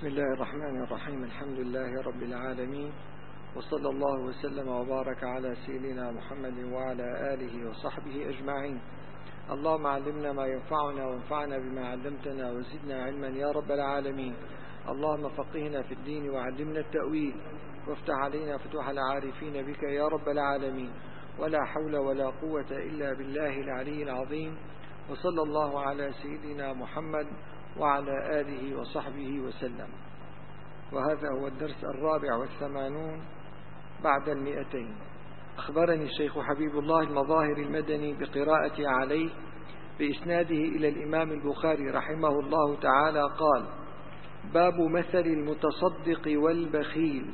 بسم الله الرحمن الرحيم. الحمد لله رب العالمين، وصلى الله وسلم وبارك على سيدنا محمد وعلى آله وصحبه أجمعين. اللهم علمنا ما ينفعنا وانفعنا بما علمتنا وزدنا علما يا رب العالمين. اللهم فقهنا في الدين وعلمنا التأويل، وافتح علينا فتوح العارفين بك يا رب العالمين. ولا حول ولا قوة إلا بالله العلي العظيم. وصلى الله على سيدنا محمد وعلى آله وصحبه وسلم. وهذا هو الدرس 84 بعد 200. أخبرني الشيخ حبيب الله المظاهر المدني بقراءة عليه بإسناده إلى الإمام البخاري رحمه الله تعالى قال: باب مثل المتصدق والبخيل.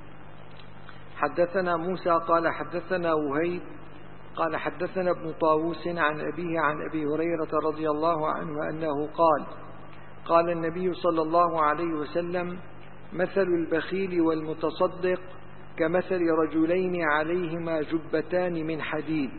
حدثنا موسى قال حدثنا وهيب قال حدثنا ابن طاووس عن أبيه عن أبي هريرة رضي الله عنه أنه قال: قال النبي صلى الله عليه وسلم: مثل البخيل والمتصدق كمثل رجلين عليهما جبتان من حديد.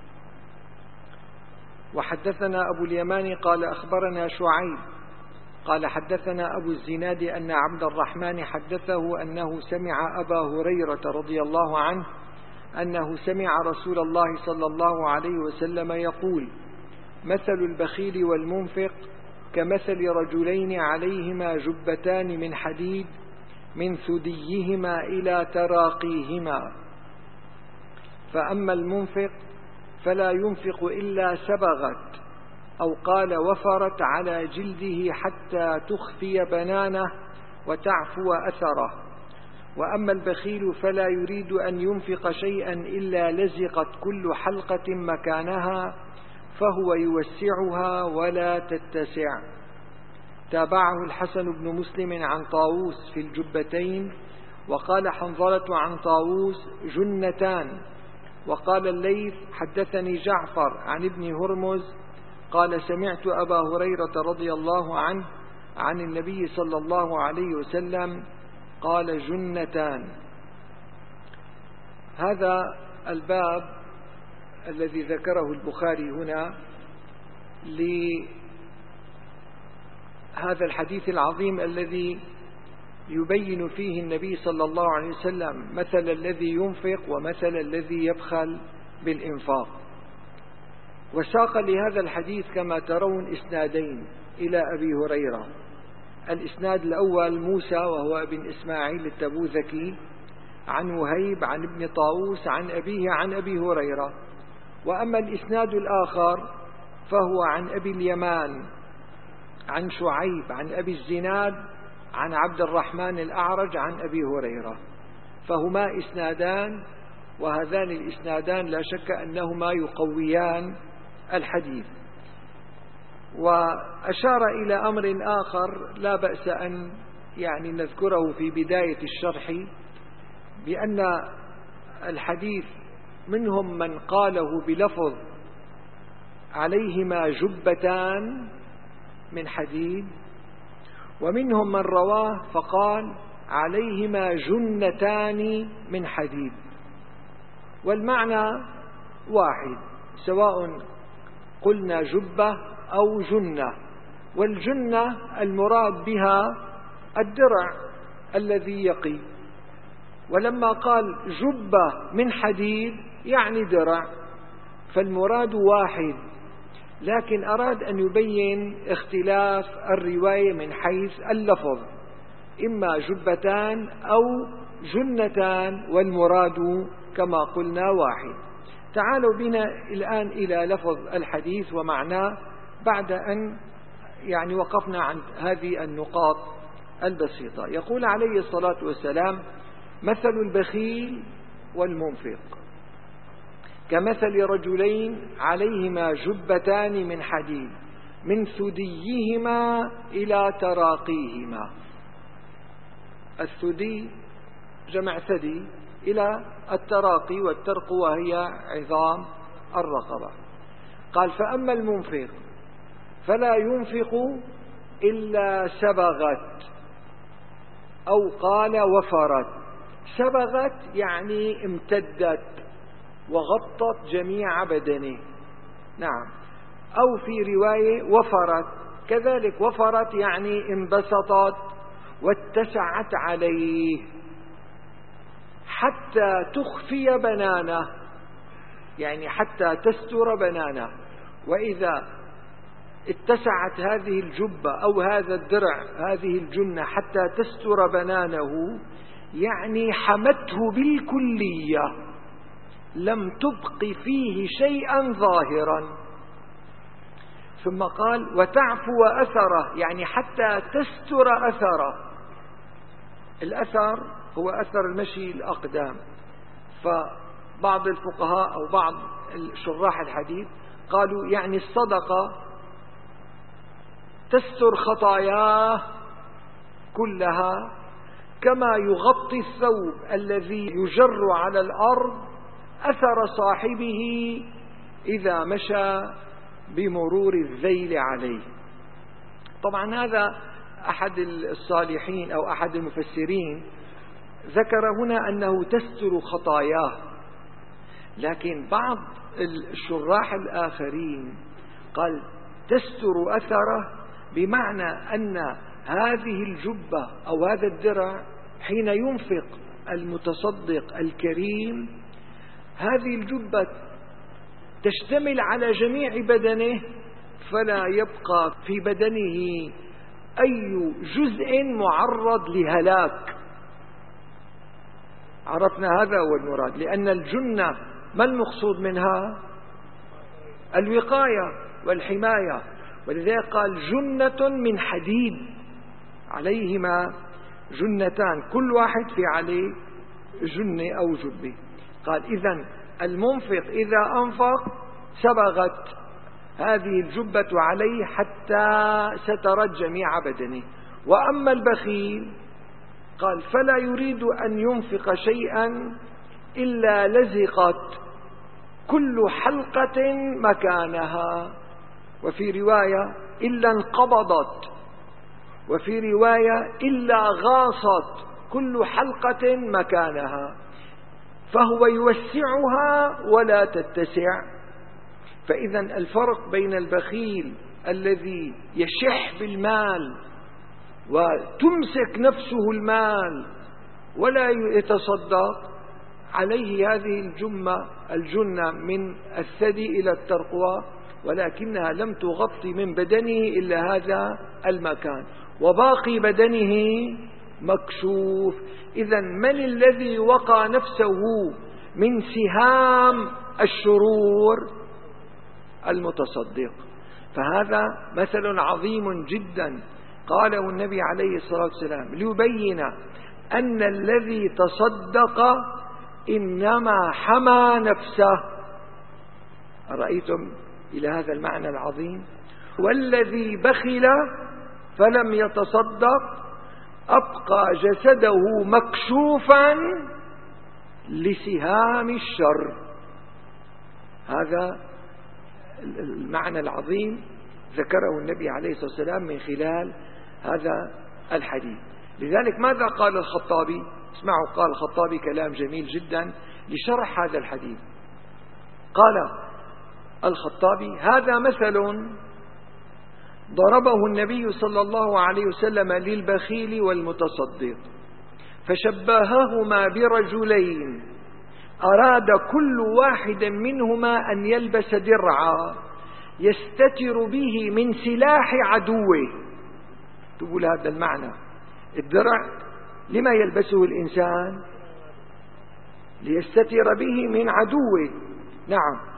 وحدثنا أبو اليمان قال أخبرنا شعيب قال حدثنا أبو الزناد أن عبد الرحمن حدثه أنه سمع أبا هريرة رضي الله عنه أنه سمع رسول الله صلى الله عليه وسلم يقول: مثل البخيل والمنفق كمثل رجلين عليهما جبتان من حديد من ثديهما إلى تراقيهما، فأما المنفق فلا ينفق إلا سبغت أو قال وفرت على جلده حتى تخفي بنانه وتعفو أثره، وأما البخيل فلا يريد أن ينفق شيئا إلا لزقت كل حلقة مكانها فهو يوسعها ولا تتسع. تابعه الحسن بن مسلم عن طاووس في الجبتين، وقال حنظلة عن طاووس جنتان. وقال الليث حدثني جعفر عن ابن هرمز قال سمعت أبا هريرة رضي الله عنه عن النبي صلى الله عليه وسلم قال جنتان. هذا الباب الذي ذكره البخاري هنا لهذا الحديث العظيم الذي يبين فيه النبي صلى الله عليه وسلم مثل الذي ينفق ومثل الذي يبخل بالإنفاق. وساق لهذا الحديث كما ترون إسنادين إلى أبي هريرة. الإسناد الأول موسى وهو ابن إسماعيل التبوذكي عن وهيب عن ابن طاووس عن أبيه عن أبي هريرة. وأما الإسناد الآخر فهو عن أبي اليمان عن شعيب عن أبي الزناد عن عبد الرحمن الأعرج عن أبي هريرة، فهما إسنادان، وهذان الإسنادان لا شك أنهما يقويان الحديث. وأشار إلى أمر آخر لا بأس أن نذكره في بداية الشرح، بأن الحديث منهم من قاله بلفظ عليهما جبتان من حديد، ومنهم من رواه فقال عليهما جنتان من حديد، والمعنى واحد سواء قلنا جبة أو جنة. والجنة المراد بها الدرع الذي يقي، ولما قال جبة من حديد يعني درع، فالمراد واحد، لكن أراد أن يبين اختلاف الرواية من حيث اللفظ، إما جبتان أو جنتان والمراد كما قلنا واحد. تعالوا بنا الآن إلى لفظ الحديث ومعناه بعد أن وقفنا عن هذه النقاط البسيطة. يقول عليه الصلاة والسلام: مثل البخيل والمنفق كمثل رجلين عليهما جبتان من حديد من ثديهما إلى تراقيهما. الثدي جمع ثدي إلى التراقي، والترق وهي عظام الرقبة. قال: فأما المنفق فلا ينفق إلا سبغت أو قال وفرت. سبغت يعني امتدت وغطت جميع بدنه، نعم، أو في رواية وفرت كذلك، وفرت يعني انبسطت واتسعت عليه حتى تخفي بنانه، يعني حتى تستر بنانه. وإذا اتسعت هذه الجبة أو هذا الدرع، هذه الجنة، حتى تستر بنانه، يعني حمته بالكلية، لم تبق فيه شيئا ظاهرا. ثم قال وتعفو أثره، يعني حتى تستر أثره. الأثر هو أثر المشي الأقدام. فبعض الفقهاء أو بعض شراح الحديث قالوا يعني الصدقة تستر خطاياه كلها، كما يغطي الثوب الذي يجر على الأرض أثر صاحبه إذا مشى بمرور الذيل عليه. طبعا هذا أحد الصالحين أو أحد المفسرين ذكر هنا أنه تستر خطاياه، لكن بعض الشراح الآخرين قال تستر أثره، بمعنى أن هذه الجبة أو هذا الدرع حين ينفق المتصدق الكريم، هذه الجبة تشتمل على جميع بدنه، فلا يبقى في بدنه أي جزء معرض لهلاك. عرفنا هذا هو المراد، لأن الجنة ما المقصود منها؟ الوقاية والحماية، ولذلك قال جنة من حديد عليهما جنتان، كل واحد في عليه جنة أو جبة. قال إذن المنفق إذا أنفق سبغت هذه الجبة عليه حتى سترت جميع بدنه. وأما البخيل قال فلا يريد أن ينفق شيئا إلا لزقت كل حلقة مكانها، وفي رواية إلا انقبضت، وفي رواية إلا غاصت كل حلقة مكانها، فهو يوسعها ولا تتسع. فإذا الفرق بين البخيل الذي يشح بالمال وتمسك نفسه المال ولا يتصدق عليه هذه الجنة من الثدي إلى الترقوة، ولكنها لم تغطي من بدنه إلا هذا المكان، وباقي بدنه مكشوف. إذا من الذي وقى نفسه من سهام الشرور؟ المتصدق. فهذا مثل عظيم جدا قاله النبي عليه الصلاة والسلام ليبين أن الذي تصدق إنما حمى نفسه. أرأيتم إلى هذا المعنى العظيم؟ والذي بخل فلم يتصدق أبقى جسده مكشوفا لسهام الشر. هذا المعنى العظيم ذكره النبي عليه الصلاة والسلام من خلال هذا الحديث. لذلك ماذا قال الخطابي؟ اسمعوا، قال الخطابي كلام جميل جدا لشرح هذا الحديث. قال الخطابي هذا مثل ضربه النبي صلى الله عليه وسلم للبخيل والمتصدق، فشبههما برجلين أراد كل واحد منهما أن يلبس درعا يستتر به من سلاح عدوه. تقول هذا المعنى، الدرع لما يلبسه الإنسان؟ ليستتر به من عدوه. نعم،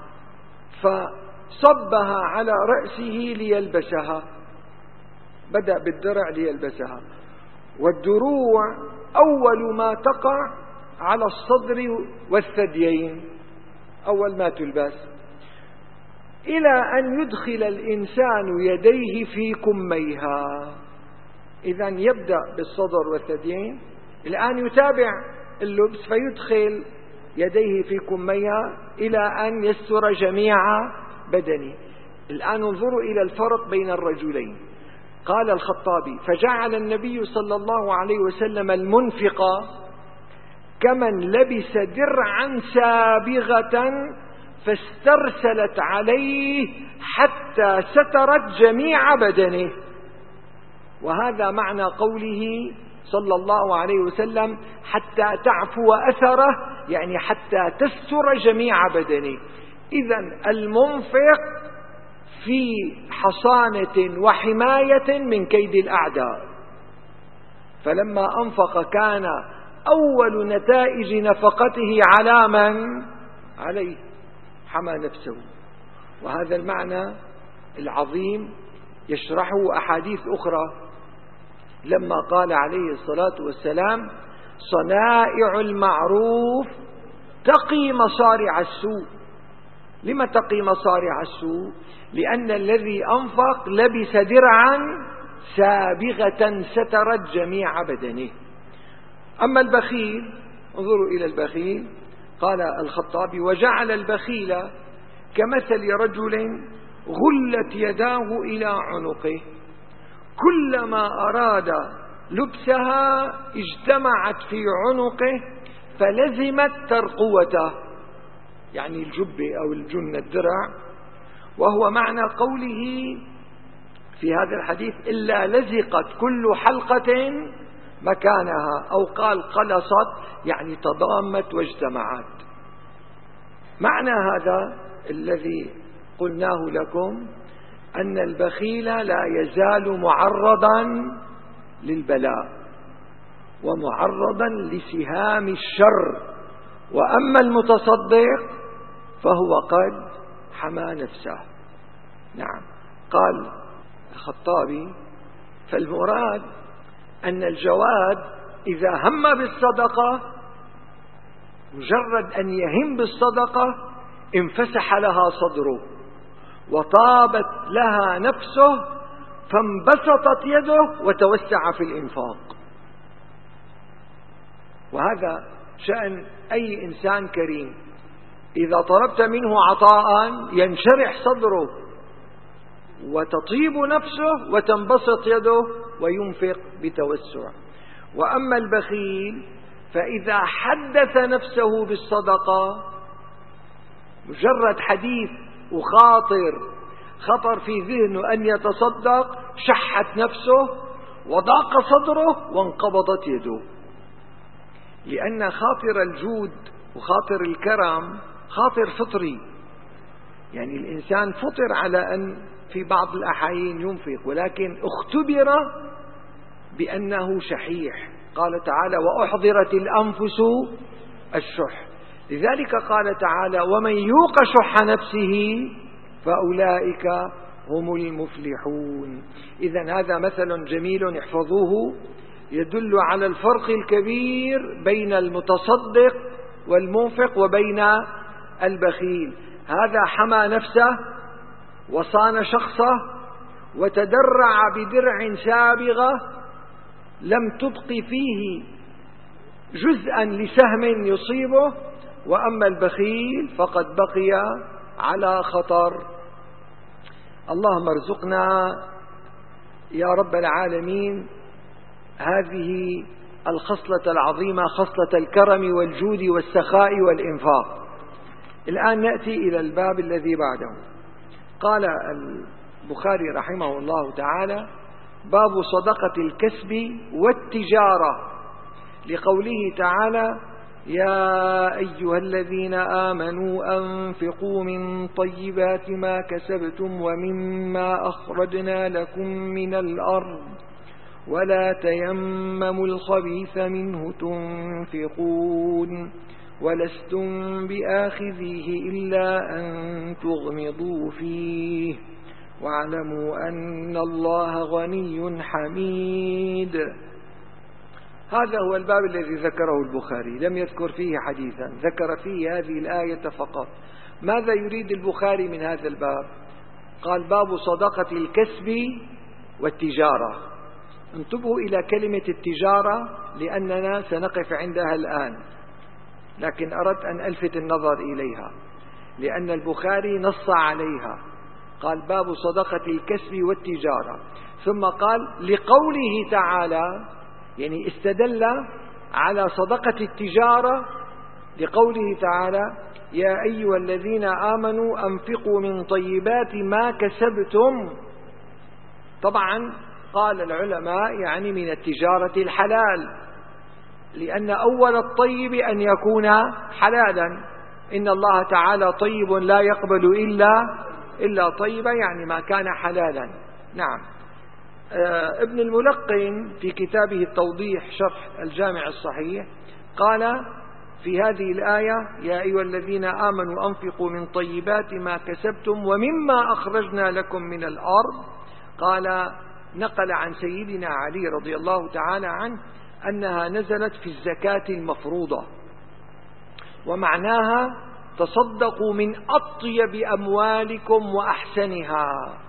فصبها على رأسه ليلبسها، بدأ بالدرع ليلبسها. والدروع أول ما تقع على الصدر والثديين، أول ما تلبس، إلى أن يدخل الإنسان يديه في كميها. إذن يبدأ بالصدر والثديين، الآن يتابع اللبس فيدخل يديه في كميها إلى أن يستر جميع بدنه. الآن انظروا إلى الفرق بين الرجلين. قال الخطابي فجعل النبي صلى الله عليه وسلم المنفق كمن لبس درعا سابغة فاسترسلت عليه حتى سترت جميع بدنه. وهذا معنى قوله صلى الله عليه وسلم حتى تعفو أثره، يعني حتى تستر جميع بدنه. إذن المنفق في حصانة وحماية من كيد الأعداء. فلما أنفق كان أول نتائج نفقته على من؟ عليه، حمى نفسه. وهذا المعنى العظيم يشرحه أحاديث أخرى لما قال عليه الصلاة والسلام: صنائع المعروف تقي مصارع السوء. لما تقي مصارع السوء؟ لأن الذي أنفق لبس درعا سابغة سترت جميع بدنه. أما البخيل، انظروا إلى البخيل، قال الخطابي: وجعل البخيل كمثل رجل غلت يداه إلى عنقه، كلما أراد لبسها اجتمعت في عنقه فلزمت ترقوته، يعني الجبة أو الجنة الدرع. وهو معنى قوله في هذا الحديث: إلا لزقت كل حلقة مكانها، أو قال قلصت، يعني تضامت واجتمعت. معنى هذا الذي قلناه لكم أن البخيل لا يزال معرضا للبلاء ومعرضا لسهام الشر، وأما المتصدق فهو قد حمى نفسه. نعم. قال الخطابي: فالمراد أن الجواد إذا هم بالصدقة، مجرد أن يهم بالصدقة انفسح لها صدره وطابت لها نفسه فانبسطت يده وتوسع في الإنفاق. وهذا شأن أي إنسان كريم، إذا طلبت منه عطاء ينشرح صدره وتطيب نفسه وتنبسط يده وينفق بتوسع. وأما البخيل فإذا حدث نفسه بالصدقة، مجرد حديث خطر في ذهنه أن يتصدق، شحت نفسه وضاق صدره وانقبضت يده. لأن خاطر الجود وخاطر الكرم خاطر فطري، يعني الإنسان فطر على أن في بعض الأحايين ينفق، ولكن اختبر بأنه شحيح. قال تعالى: وأحضرت الأنفس الشح. لذلك قال تعالى: ومن يوق شح نفسه فأولئك هم المفلحون. إذن هذا مثل جميل احفظوه، يدل على الفرق الكبير بين المتصدق والمنفق وبين البخيل. هذا حمى نفسه وصان شخصه وتدرع بدرع سابغة لم تبق فيه جزءا لسهم يصيبه. وأما البخيل فقد بقي على خطر. اللهم ارزقنا يا رب العالمين هذه الخصلة العظيمة، خصلة الكرم والجود والسخاء والإنفاق. الآن نأتي إلى الباب الذي بعده. قال البخاري رحمه الله تعالى: باب صدقة الكسب والتجارة، لقوله تعالى: يا أيها الذين آمنوا أنفقوا من طيبات ما كسبتم ومما أخرجنا لكم من الأرض ولا تيمموا الخبيث منه تنفقون ولستم بآخذيه إلا أن تغمضوا فيه واعلموا أن الله غني حميد. هذا هو الباب الذي ذكره البخاري، لم يذكر فيه حديثا، ذكر فيه هذه الآية فقط. ماذا يريد البخاري من هذا الباب؟ قال: باب صدقة الكسب والتجارة. انتبهوا إلى كلمة التجارة لأننا سنقف عندها الآن، لكن أردت أن ألفت النظر إليها لأن البخاري نص عليها. قال: باب صدقة الكسب والتجارة، ثم قال: لقوله تعالى، يعني استدل على صدقة التجارة لقوله تعالى: يا أيها الذين آمنوا أنفقوا من طيبات ما كسبتم. طبعا قال العلماء يعني من التجارة الحلال، لأن أول الطيب أن يكون حلالا. إن الله تعالى طيب لا يقبل إلا طيبا، يعني ما كان حلالا. نعم. ابن الملقن في كتابه التوضيح شرح الجامع الصحيح قال في هذه الآية: يا أيها الذين آمنوا أنفقوا من طيبات ما كسبتم ومما أخرجنا لكم من الأرض. قال نقل عن سيدنا علي رضي الله تعالى عنه أنها نزلت في الزكاة المفروضة، ومعناها تصدقوا من أطيب أموالكم وأحسنها.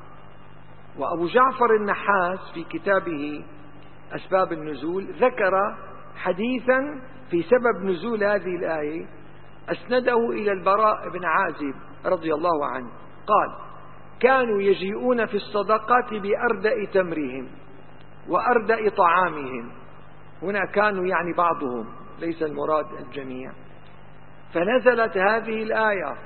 وأبو جعفر النحاس في كتابه أسباب النزول ذكر حديثا في سبب نزول هذه الآية، أسنده إلى البراء بن عازب رضي الله عنه قال: كانوا يجيئون في الصدقات بأردأ تمرهم وأردأ طعامهم. هنا كانوا يعني بعضهم، ليس المراد الجميع. فنزلت هذه الآية: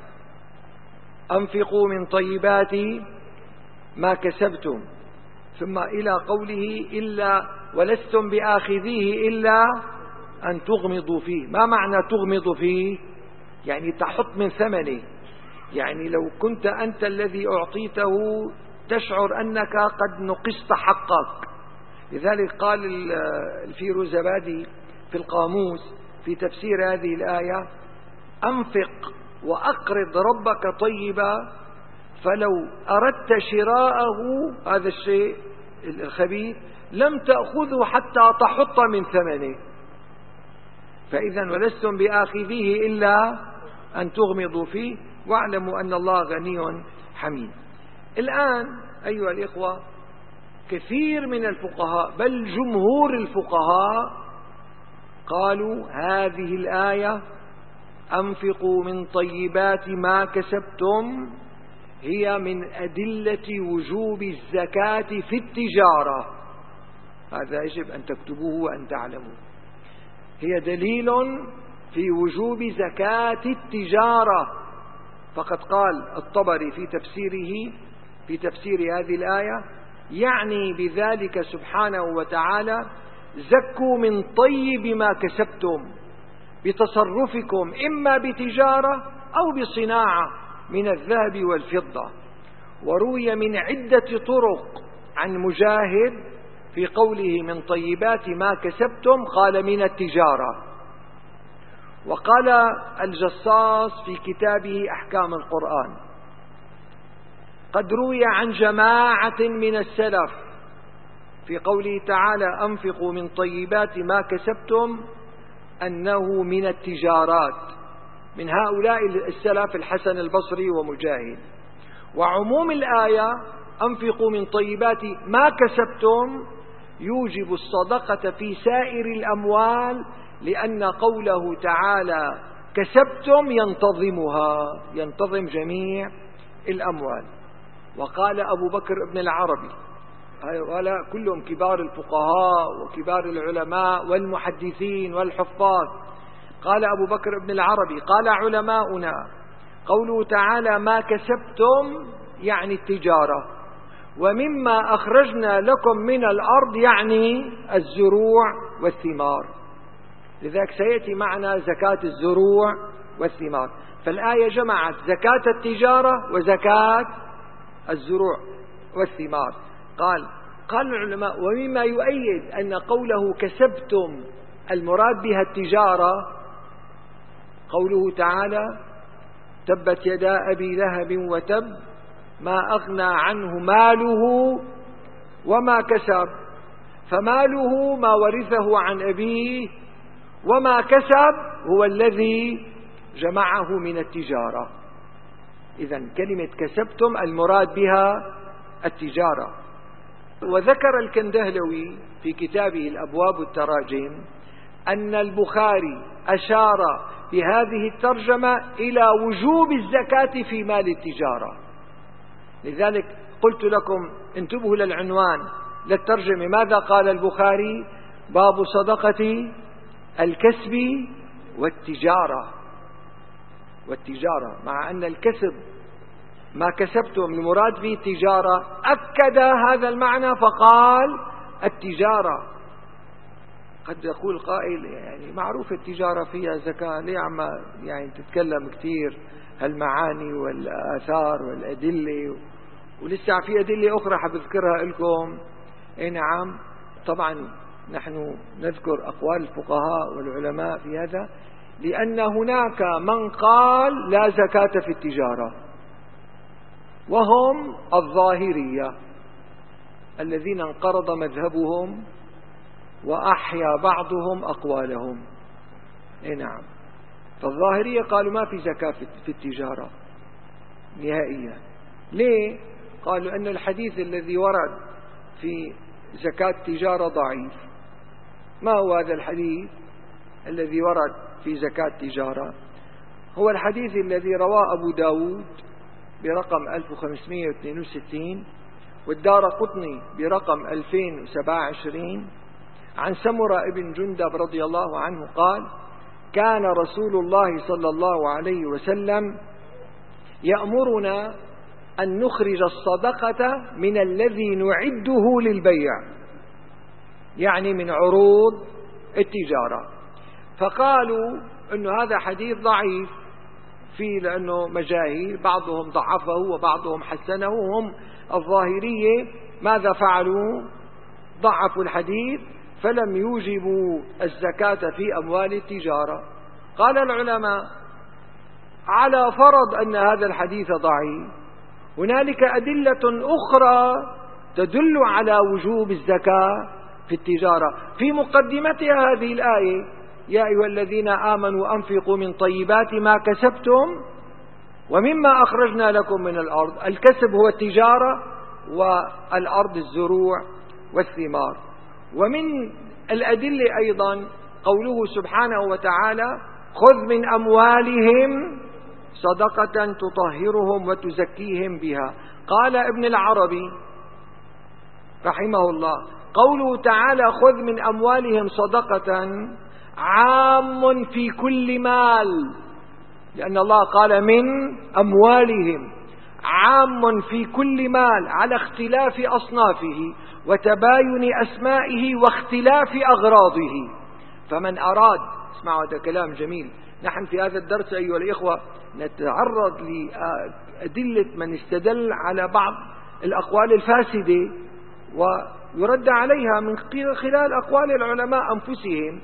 أنفقوا من طيبات ما كسبتم، ثم إلى قوله: إلا ولستم بآخذيه إلا أن تغمضوا فيه. ما معنى تغمض فيه؟ يعني تحط من ثمنه، يعني لو كنت أنت الذي أعطيته تشعر أنك قد نقصت حقك. لذلك قال الفيروزبادي في القاموس في تفسير هذه الآية: أنفق وأقرض ربك طيبا، فلو أردت شراءه هذا الشيء الخبيث لم تأخذه حتى تحط من ثمنه. فإذا ولستم بآخذيه إلا أن تغمضوا فيه، واعلموا أن الله غني حميد. الآن أيها الإخوة، كثير من الفقهاء بل جمهور الفقهاء قالوا هذه الآية أنفقوا من طيبات ما كسبتم هي من أدلة وجوب الزكاة في التجارة. هذا يجب أن تكتبوه وأن تعلموا، هي دليل في وجوب زكاة التجارة. فقد قال الطبري في تفسيره في تفسير هذه الآية: يعني بذلك سبحانه وتعالى زكوا من طيب ما كسبتم بتصرفكم إما بتجارة أو بصناعة من الذهب والفضة. وروي من عدة طرق عن مجاهد في قوله من طيبات ما كسبتم قال من التجارة. وقال الجصاص في كتابه أحكام القرآن: قد روي عن جماعة من السلف في قوله تعالى أنفقوا من طيبات ما كسبتم أنه من التجارات، من هؤلاء السلف الحسن البصري ومجاهد. وعموم الآية أنفقوا من طيبات ما كسبتم يوجب الصدقة في سائر الأموال، لأن قوله تعالى كسبتم ينتظمها، ينتظم جميع الأموال. وقال أبو بكر ابن العربي، هؤلاء كلهم كبار الفقهاء وكبار العلماء والمحدثين والحفاظ، قال أبو بكر ابن العربي: قال علماؤنا قوله تعالى ما كسبتم يعني التجارة، ومما أخرجنا لكم من الأرض يعني الزروع والثمار. لذلك سيأتي معنا زكاة الزروع والثمار. فالآية جمعت زكاة التجارة وزكاة الزروع والثمار. قال العلماء: ومما يؤيد أن قوله كسبتم المراد بها التجارة قوله تعالى تبت يدا أبي لهب وتب ما أغنى عنه ماله وما كسب. فماله ما ورثه عن أبيه، وما كسب هو الذي جمعه من التجارة. إذن كلمة كسبتم المراد بها التجارة. وذكر الكندهلوي في كتابه الأبواب التراجم أن البخاري أشار بهذه الترجمة إلى وجوب الزكاة في مال التجارة. لذلك قلت لكم انتبهوا للعنوان للترجمة، ماذا قال البخاري؟ باب صدقة الكسب والتجارة. مع أن الكسب ما كسبتم المراد به التجارة، أكد هذا المعنى فقال التجارة. قد يقول قائل يعني معروف التجارة فيها زكاة، ليه عم يعني تتكلم كثير هالمعاني والآثار والأدلة، ولسه في أدلة أخرى حبذكرها لكم. أي نعم، طبعا نحن نذكر أقوال الفقهاء والعلماء في هذا، لأن هناك من قال لا زكاة في التجارة، وهم الظاهرية الذين انقرض مذهبهم وأحيا بعضهم أقوالهم. أي نعم، فالظاهرية قالوا ما في زكاة في التجارة نهائيا. ليه؟ قالوا أن الحديث الذي ورد في زكاة التجارة ضعيف. ما هو هذا الحديث الذي ورد في زكاة التجارة؟ هو الحديث الذي رواه أبو داود برقم 1562 والدارقطني برقم 2027 عن سمرة ابن جندب رضي الله عنه قال: كان رسول الله صلى الله عليه وسلم يأمرنا أن نخرج الصدقة من الذي نعده للبيع، يعني من عروض التجارة. فقالوا أن هذا حديث ضعيف فيه لأنه مجاهيل، بعضهم ضعفه وبعضهم حسنه، وهم الظاهرية ماذا فعلوا؟ ضعفوا الحديث فلم يوجبوا الزكاة في أموال التجارة. قال العلماء: على فرض أن هذا الحديث ضعيف، هنالك أدلة أخرى تدل على وجوب الزكاة في التجارة. في مقدمتها هذه الآية: يا أيها الذين آمنوا أنفقوا من طيبات ما كسبتم ومما أخرجنا لكم من الأرض. الكسب هو التجارة، والأرض الزروع والثمار. ومن الأدلة أيضا قوله سبحانه وتعالى: خذ من أموالهم صدقة تطهرهم وتزكيهم بها. قال ابن العربي رحمه الله: قوله تعالى خذ من أموالهم صدقة عام في كل مال، لأن الله قال من أموالهم، عام في كل مال على اختلاف أصنافه وتباين أسمائه واختلاف أغراضه. فمن أراد، اسمعوا هذا كلام جميل، نحن في هذا الدرس أيها الإخوة نتعرض لأدلة من استدل على بعض الأقوال الفاسدة ويرد عليها من خلال أقوال العلماء أنفسهم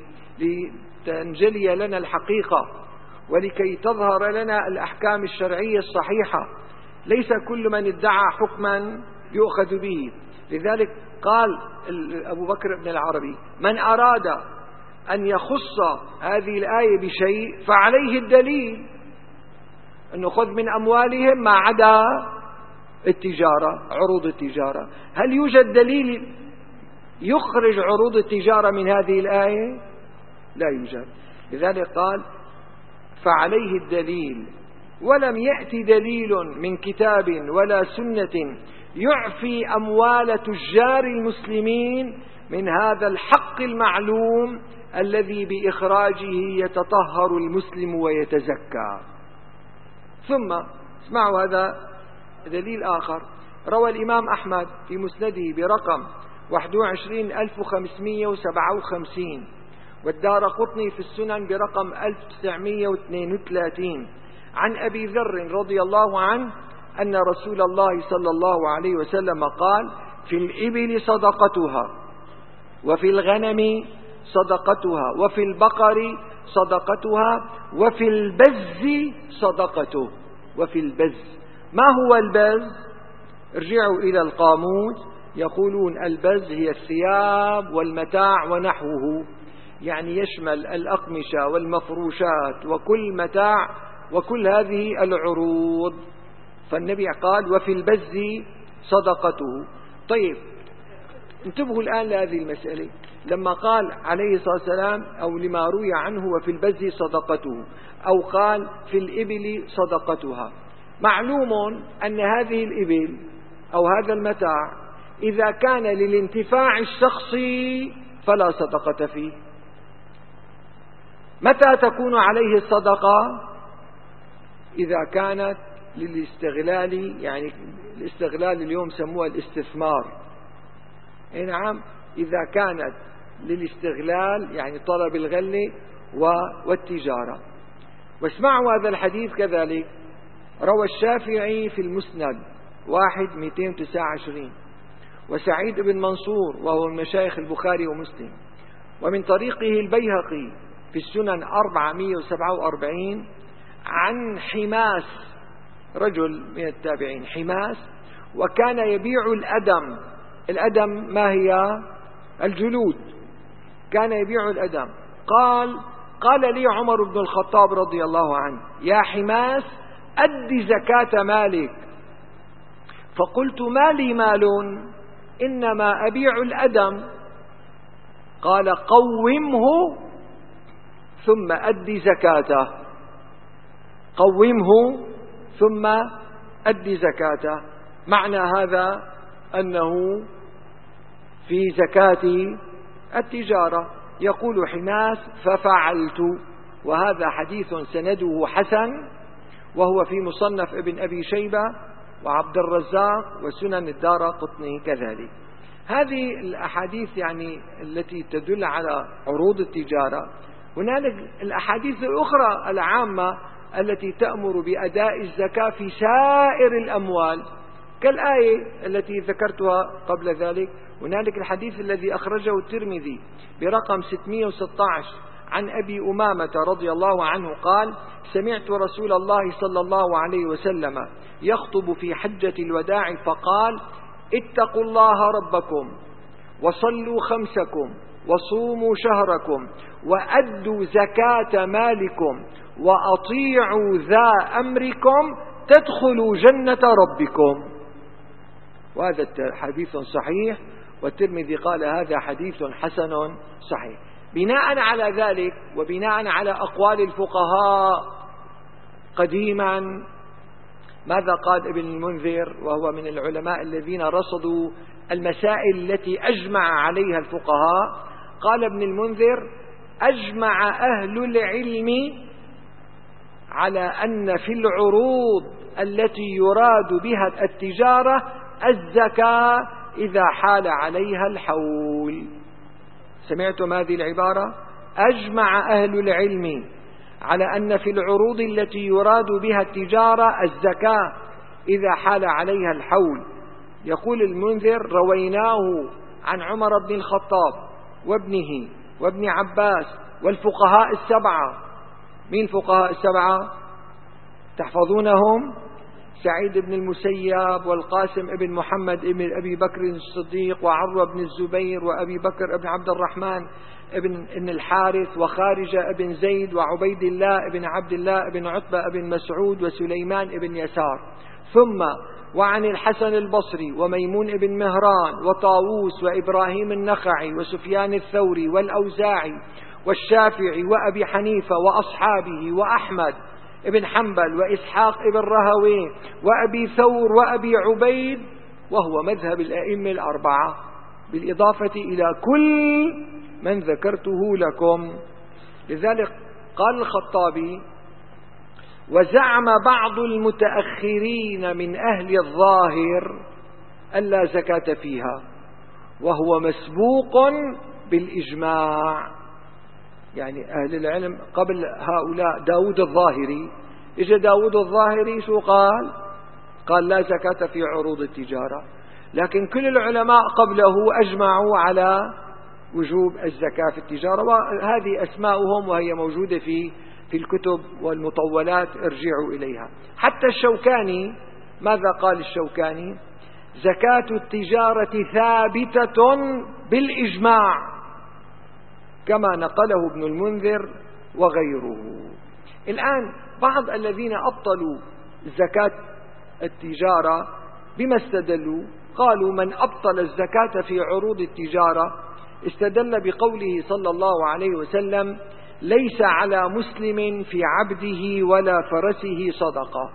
لتنجلي لنا الحقيقة ولكي تظهر لنا الأحكام الشرعية الصحيحة. ليس كل من ادعى حكما يؤخذ به. لذلك قال أبو بكر بن العربي: من أراد أن يخص هذه الآية بشيء فعليه الدليل، أنه خذ من أموالهم ما عدا التجارة، عروض التجارة. هل يوجد دليل يخرج عروض التجارة من هذه الآية؟ لا يوجد. لذلك قال: فعليه الدليل. ولم يأتي دليل من كتاب ولا سنة يعفي أموال تجار المسلمين من هذا الحق المعلوم الذي بإخراجه يتطهر المسلم ويتزكى. ثم اسمعوا هذا دليل آخر. روى الإمام أحمد في مسنده برقم 21557 والدارقطني في السنن برقم 1932 عن أبي ذر رضي الله عنه أن رسول الله صلى الله عليه وسلم قال: في الإبل صدقتها، وفي الغنم صدقتها، وفي البقر صدقتها، وفي البز صدقته. وفي البز، ما هو البز؟ ارجعوا إلى القاموس، يقولون البز هي الثياب والمتاع ونحوه، يعني يشمل الأقمشة والمفروشات وكل متاع وكل هذه العروض. فالنبي قال: وفي البز صدقته. طيب انتبهوا الآن لهذه المسألة. لما قال عليه الصلاة والسلام أو لما روي عنه وفي البز صدقته، أو قال في الإبل صدقتها، معلوم أن هذه الإبل أو هذا المتاع إذا كان للانتفاع الشخصي فلا صدقة فيه. متى تكون عليه الصدقة؟ إذا كانت للاستغلال، يعني الاستغلال اليوم سموها الاستثمار. نعم، إذا كانت للاستغلال يعني طلب الغلة والتجارة. واسمعوا هذا الحديث كذلك روى الشافعي في المسند 1229، وسعيد بن منصور وهو من مشايخ البخاري ومسلم، ومن طريقه البيهقي في السنن 447 عن حماس رجل من التابعين، حماس، وكان يبيع الأدم. الأدم ما هي؟ الجلود. كان يبيع الأدم. قال لي عمر بن الخطاب رضي الله عنه: يا حماس أد زكاة مالك. فقلت: ما لي مال، إنما أبيع الأدم. قال: قومه ثم أد زكاته. قومه ثم أد زكاته. معنى هذا أنه في زكاة التجارة. يقول حماس: ففعلت. وهذا حديث سنده حسن، وهو في مصنف ابن أبي شيبة وعبد الرزاق وسنن الدارقطني كذلك. هذه الأحاديث يعني التي تدل على عروض التجارة. هنالك الأحاديث الأخرى العامة التي تأمر بأداء الزكاة في سائر الأموال، كالآية التي ذكرتها قبل ذلك. هنالك الحديث الذي أخرجه الترمذي برقم 616 عن أبي أمامة رضي الله عنه قال: سمعت رسول الله صلى الله عليه وسلم يخطب في حجة الوداع فقال: اتقوا الله ربكم وصلوا خمسكم وصوموا شهركم وأدوا زكاة مالكم وأطيعوا ذا أمركم تدخلوا جنة ربكم. وهذا حديث صحيح، والترمذي قال هذا حديث حسن صحيح. بناء على ذلك وبناء على أقوال الفقهاء قديما، ماذا قال ابن المنذر وهو من العلماء الذين رصدوا المسائل التي أجمع عليها الفقهاء؟ قال ابن المنذر: أجمع أهل العلم على أن في العروض التي يراد بها التجارة الزكاة إذا حال عليها الحول. سمعتم هذه العبارة؟ أجمع أهل العلم على أن في العروض التي يراد بها التجارة الزكاة إذا حال عليها الحول. يقول المنذر: رويناه عن عمر بن الخطاب وابنه وابن عباس والفقهاء السبعة. مين فقهاء السبعة؟ تحفظونهم؟ سعيد بن المسيب والقاسم بن محمد بن أبي بكر الصديق وعروة بن الزبير وأبي بكر بن عبد الرحمن بن الحارث وخارجة بن زيد وعبيد الله بن عبد الله بن عتبة بن مسعود وسليمان بن يسار. ثم وعن الحسن البصري وميمون بن مهران وطاووس وإبراهيم النخعي وسفيان الثوري والأوزاعي والشافعي وأبي حنيفة وأصحابه وأحمد ابن حنبل وإسحاق ابن راهويه وأبي ثور وأبي عبيد، وهو مذهب الأئمة الأربعة، بالإضافة إلى كل من ذكرته لكم. لذلك قال الخطابي: وزعم بعض المتأخرين من أهل الظاهر ألا زكاة فيها، وهو مسبوق بالإجماع. يعني أهل العلم قبل هؤلاء داود الظاهري، إجا داود الظاهري شو قال؟ قال لا زكاة في عروض التجارة. لكن كل العلماء قبله أجمعوا على وجوب الزكاة في التجارة، وهذه أسماؤهم وهي موجودة في الكتب والمطولات، ارجعوا إليها. حتى الشوكاني ماذا قال الشوكاني؟ زكاة التجارة ثابتة بالإجماع، كما نقله ابن المنذر وغيره. الآن بعض الذين أبطلوا زكاة التجارة بما استدلوا؟ قالوا: من أبطل الزكاة في عروض التجارة استدل بقوله صلى الله عليه وسلم: ليس على مسلم في عبده ولا فرسه صدقة،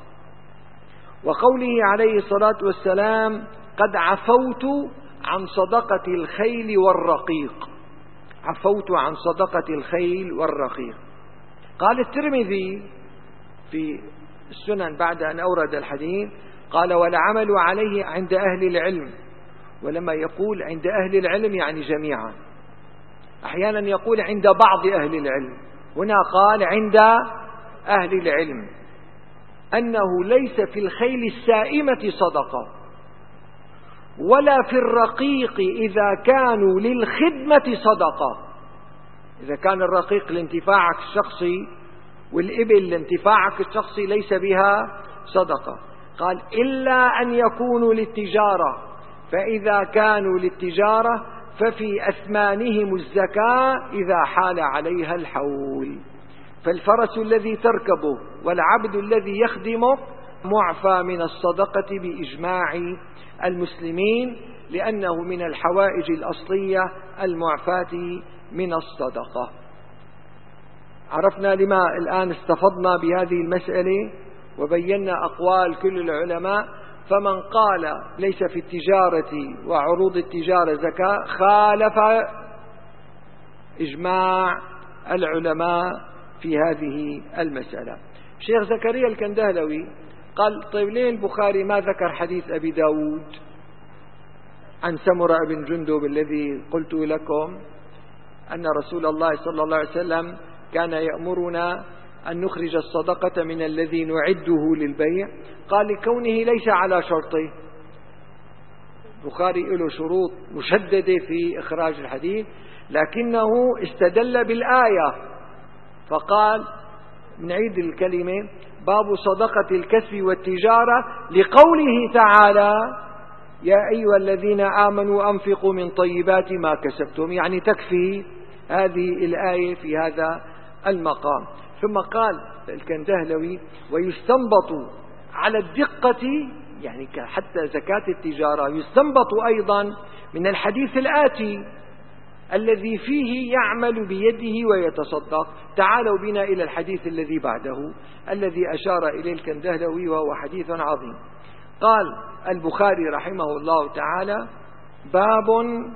وقوله عليه الصلاة والسلام: قد عفوت عن صدقة الخيل والرقيق. عفوت عن صدقة الخيل والرقيق. قال الترمذي في السنن بعد أن أورد الحديث قال والعمل عليه عند أهل العلم. ولما يقول عند أهل العلم يعني جميعا، أحيانا يقول عند بعض أهل العلم، هنا قال عند أهل العلم أنه ليس في الخيل السائمة صدقة ولا في الرقيق إذا كانوا للخدمة صدقة. إذا كان الرقيق لانتفاعك الشخصي والإبل لانتفاعك الشخصي ليس بها صدقة. قال إلا أن يكونوا للتجارة، فإذا كانوا للتجارة ففي أثمانهم الزكاة إذا حال عليها الحول. فالفرس الذي تركبه والعبد الذي يخدمه معفى من الصدقة بإجماع المسلمين، لأنه من الحوائج الأصلية المعفاة من الصدقة. عرفنا لما الآن استفضنا بهذه المسألة وبينا أقوال كل العلماء. فمن قال ليس في التجارة وعروض التجارة زكاة خالف إجماع العلماء في هذه المسألة. شيخ زكريا الكندهلوي قال طيب ليه البخاري ما ذكر حديث أبي داود عن سمرة بن جندب الذي قلت لكم أن رسول الله صلى الله عليه وسلم كان يأمرنا أن نخرج الصدقة من الذي نعده للبيع؟ قال لكونه ليس على شرطه. البخاري له شروط مشددة في إخراج الحديث، لكنه استدل بالآية فقال نعيد الكلمة باب صدقة الكسب والتجارة لقوله تعالى يا أيها الذين آمنوا أنفقوا من طيبات ما كسبتم، يعني تكفي هذه الآية في هذا المقام. ثم قال الكندهلوي ويستنبط على الدقة، يعني حتى زكاة التجارة يستنبط أيضا من الحديث الآتي الذي فيه يعمل بيده ويتصدق. تعالوا بنا إلى الحديث الذي بعده الذي أشار إليه الكندهلوي وهو حديث عظيم. قال البخاري رحمه الله تعالى باب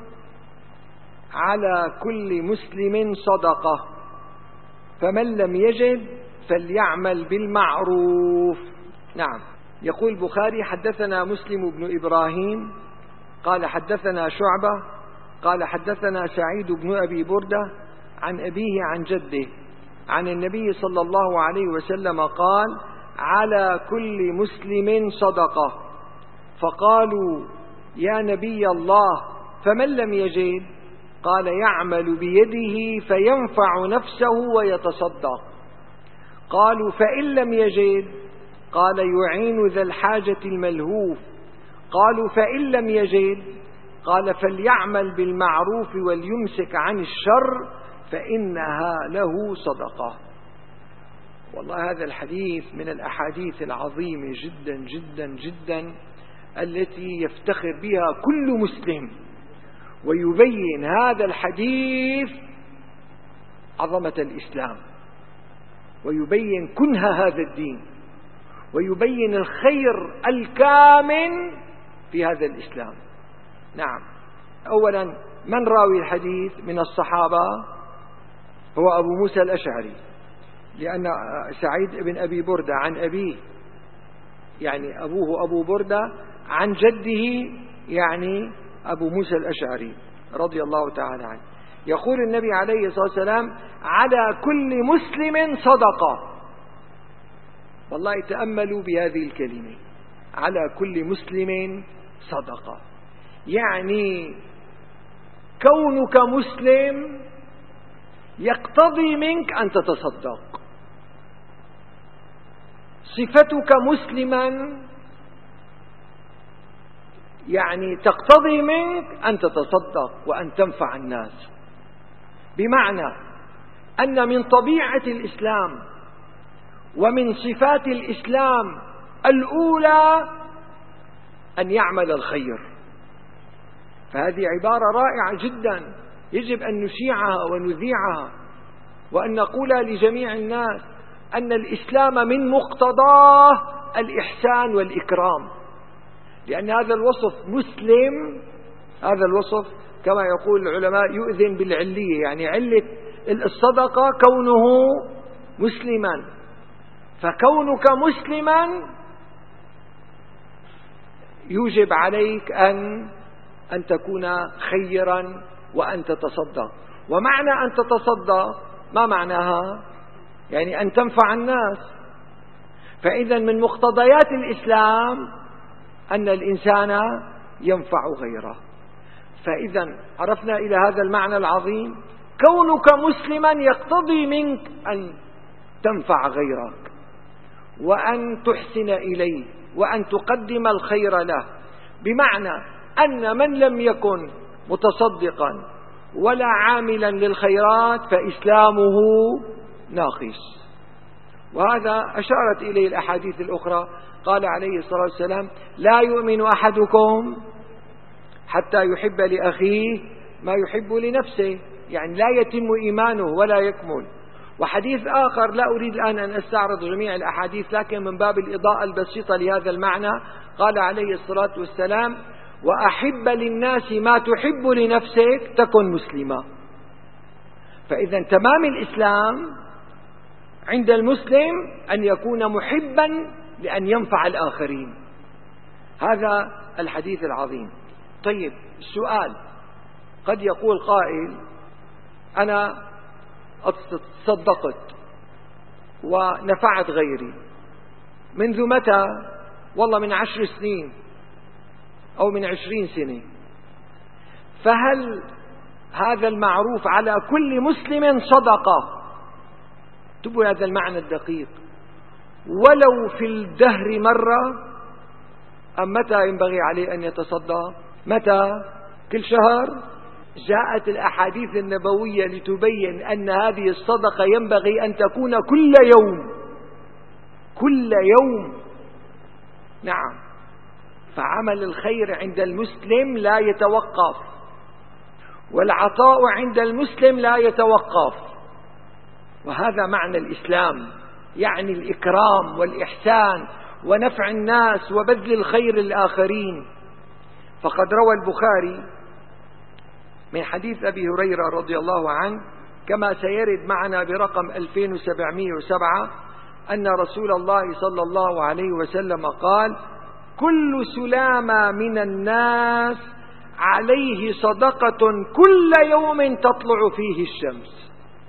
على كل مسلم صدقة فمن لم يجد فليعمل بالمعروف. نعم. يقول البخاري حدثنا مسلم بن إبراهيم قال حدثنا شعبة قال حدثنا سعيد بن أبي بردة عن أبيه عن جده عن النبي صلى الله عليه وسلم قال على كل مسلم صدقة. فقالوا يا نبي الله فمن لم يجد؟ قال يعمل بيده فينفع نفسه ويتصدق. قالوا فإن لم يجد؟ قال يعين ذا الحاجة الملهوف. قالوا فإن لم يجد؟ قال فليعمل بالمعروف وليمسك عن الشر فإنها له صدقة. والله هذا الحديث من الأحاديث العظيمة جدا جدا جدا التي يفتخر بها كل مسلم، ويبين هذا الحديث عظمة الإسلام ويبين كنه هذا الدين ويبين الخير الكامن في هذا الإسلام. نعم. أولا من راوي الحديث من الصحابة؟ هو أبو موسى الأشعري، لأن سعيد بن أبي بردة عن أبيه يعني أبوه أبو بردة عن جده يعني أبو موسى الأشعري رضي الله تعالى عنه. يقول النبي عليه الصلاة والسلام على كل مسلم صدقة. والله تأملوا بهذه الكلمة على كل مسلم صدقة، يعني كونك مسلم يقتضي منك أن تتصدق، صفتك مسلما يعني تقتضي منك أن تتصدق وأن تنفع الناس. بمعنى أن من طبيعة الإسلام ومن صفات الإسلام الأولى أن يعمل الخير. فهذه عبارة رائعة جدا يجب أن نشيعها ونذيعها وأن نقول لجميع الناس أن الإسلام من مقتضاه الإحسان والإكرام، لأن هذا الوصف مسلم، هذا الوصف كما يقول العلماء يؤذن بالعلية، يعني علة الصدقة كونه مسلما. فكونك مسلما يوجب عليك أن تكون خيرا وأن تتصدق. ومعنى أن تتصدق ما معناها؟ يعني أن تنفع الناس. فإذا من مقتضيات الإسلام أن الإنسان ينفع غيره. فإذا عرفنا إلى هذا المعنى العظيم، كونك مسلما يقتضي منك أن تنفع غيرك وأن تحسن إليه وأن تقدم الخير له، بمعنى أن من لم يكن متصدقا ولا عاملا للخيرات فإسلامه ناقص. وهذا أشارت إليه الأحاديث الأخرى. قال عليه الصلاة والسلام: لا يؤمن أحدكم حتى يحب لأخيه ما يحب لنفسه، يعني لا يتم إيمانه ولا يكمل. وحديث آخر لا أريد الآن أن أستعرض جميع الأحاديث، لكن من باب الإضاءة البسيطة لهذا المعنى قال عليه الصلاة والسلام: وأحب للناس ما تحب لنفسك تكن مسلما. فإذا تمام الإسلام عند المسلم أن يكون محبا لأن ينفع الآخرين. هذا الحديث العظيم. طيب السؤال، قد يقول قائل: أنا صدقت ونفعت غيري، منذ متى؟ والله من 10 سنين أو من 20 سنة. فهل هذا المعروف على كل مسلم صدقة؟ انتبهوا هذا المعنى الدقيق. ولو في الدهر مرة، أم متى ينبغي عليه أن يتصدق؟ متى؟ كل شهر؟ جاءت الأحاديث النبوية لتبين أن هذه الصدقة ينبغي أن تكون كل يوم، كل يوم. نعم. فعمل الخير عند المسلم لا يتوقف، والعطاء عند المسلم لا يتوقف. وهذا معنى الإسلام، يعني الإكرام والإحسان ونفع الناس وبذل الخير للآخرين. فقد روى البخاري من حديث أبي هريرة رضي الله عنه، كما سيرد معنا برقم 2707، أن رسول الله صلى الله عليه وسلم قال: كل سلامة من الناس عليه صدقة كل يوم تطلع فيه الشمس.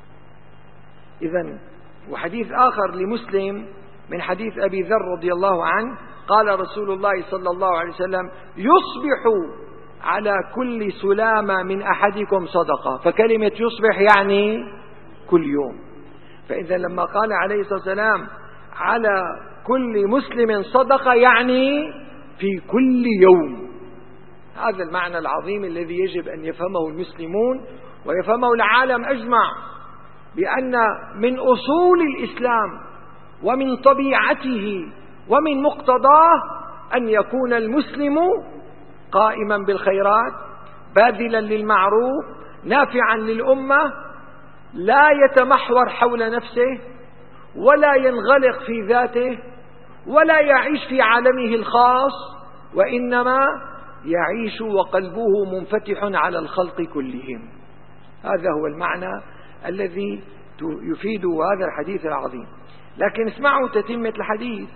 إذن وحديث آخر لمسلم من حديث أبي ذر رضي الله عنه قال رسول الله صلى الله عليه وسلم: يصبح على كل سلامة من أحدكم صدقة. فكلمة يصبح يعني كل يوم. فإذا لما قال عليه الصلاة والسلام على كل مسلم صدقة يعني في كل يوم. هذا المعنى العظيم الذي يجب أن يفهمه المسلمون ويفهمه العالم أجمع، بأن من أصول الإسلام ومن طبيعته ومن مقتضاه أن يكون المسلم قائما بالخيرات، باذلا للمعروف، نافعا للأمة، لا يتمحور حول نفسه ولا ينغلق في ذاته ولا يعيش في عالمه الخاص، وإنما يعيش وقلبه منفتح على الخلق كلهم. هذا هو المعنى الذي يفيد هذا الحديث العظيم. لكن اسمعوا تتمة الحديث.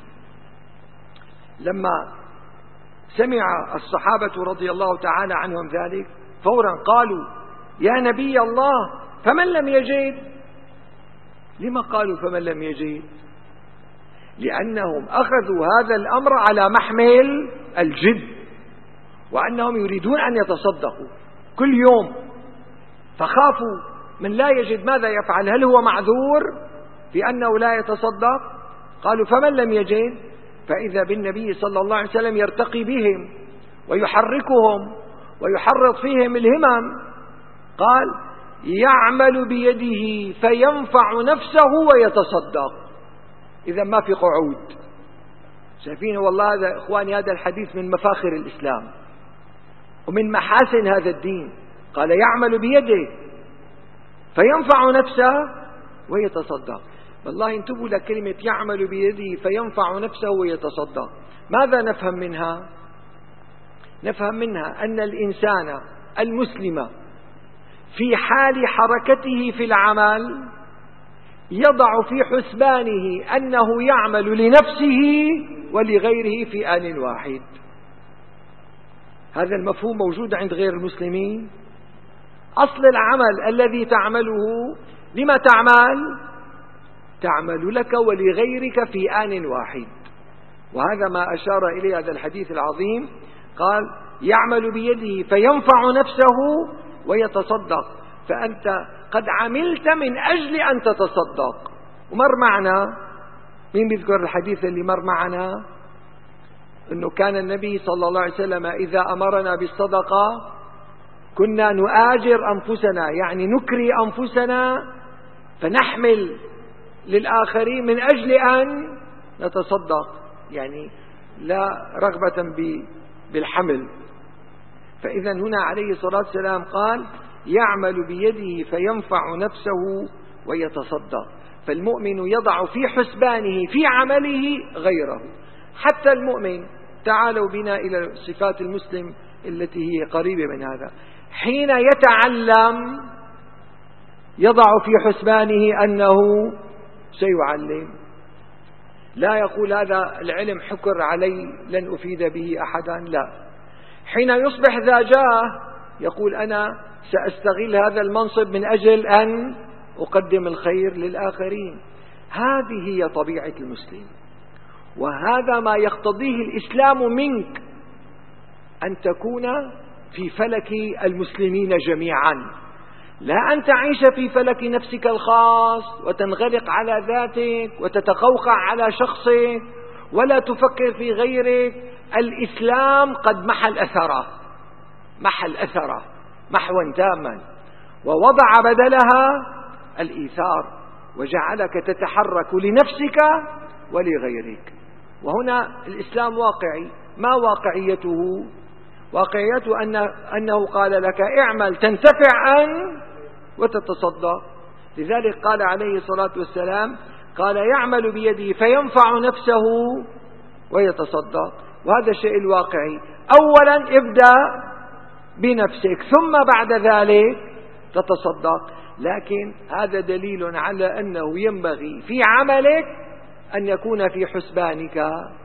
لما سمع الصحابة رضي الله تعالى عنهم ذلك فورا قالوا: يا نبي الله فمن لم يجد؟ لما قالوا فمن لم يجد؟ لأنهم أخذوا هذا الأمر على محمل الجد، وأنهم يريدون أن يتصدقوا كل يوم، فخافوا من لا يجد ماذا يفعل؟ هل هو معذور في أنه لا يتصدق؟ قالوا فمن لم يجد؟ فإذا بالنبي صلى الله عليه وسلم يرتقي بهم ويحركهم ويحرض فيهم الهمم. قال: يعمل بيده فينفع نفسه ويتصدق. إذا ما في قعود. شايفين والله هذا إخواني، هذا الحديث من مفاخر الإسلام ومن محاسن هذا الدين. قال: يعمل بيده فينفع نفسه ويتصدق. والله انتبهوا لكلمة يعمل بيده فينفع نفسه ويتصدق. ماذا نفهم منها؟ نفهم منها أن الإنسان المسلم في حال حركته في العمل يضع في حسبانه أنه يعمل لنفسه ولغيره في آن واحد. هذا المفهوم موجود عند غير المسلمين. أصل العمل الذي تعمله لما تعمل؟ تعمل لك ولغيرك في آن واحد. وهذا ما أشار إليه هذا الحديث العظيم، قال يعمل بيده فينفع نفسه ويتصدق، فأنت قد عملت من أجل أن تتصدق. ومر معنا، مين بيذكر الحديث اللي مر معنا؟ أنه كان النبي صلى الله عليه وسلم إذا أمرنا بالصدقة كنا نؤاجر أنفسنا، يعني نكري أنفسنا فنحمل للآخرين من أجل أن نتصدق، يعني لا رغبة بالحمل. فإذا هنا عليه الصلاة والسلام قال يعمل بيده فينفع نفسه ويتصدق. فالمؤمن يضع في حسبانه في عمله غيره. حتى المؤمن، تعالوا بنا إلى صفات المسلم التي هي قريبة من هذا، حين يتعلم يضع في حسبانه أنه سيعلم، لا يقول هذا العلم حكر علي لن أفيد به أحدا، لا. حين يصبح ذا جاه يقول أنا سأستغل هذا المنصب من أجل أن أقدم الخير للآخرين. هذه هي طبيعة المسلم، وهذا ما يقتضيه الإسلام منك، أن تكون في فلك المسلمين جميعا، لا أن تعيش في فلك نفسك الخاص وتنغلق على ذاتك وتتقوقع على شخصك ولا تفكر في غيرك. الإسلام قد محى الأثر محوا تاما، ووضع بدلها الإيثار، وجعلك تتحرك لنفسك ولغيرك. وهنا الإسلام واقعي. ما واقعيته؟ واقعيته أنه قال لك اعمل تنتفع وتتصدق. لذلك قال عليه الصلاة والسلام قال يعمل بيده فينفع نفسه ويتصدق. وهذا الشيء الواقعي. أولا ابدأ بنفسك ثم بعد ذلك تتصدق. لكن هذا دليل على أنه ينبغي في عملك أن يكون في حسبانك